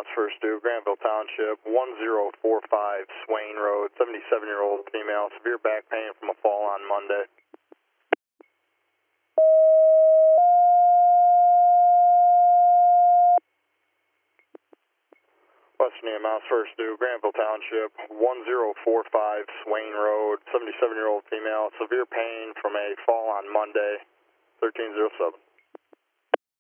EMS first due, Granville Township, 1045 Swain Road, 77-year-old female, severe back pain from a fall on Monday. Western EMS first due, Granville Township, 1045 Swain Road, 77-year-old female, severe pain from a fall on Monday, 1307.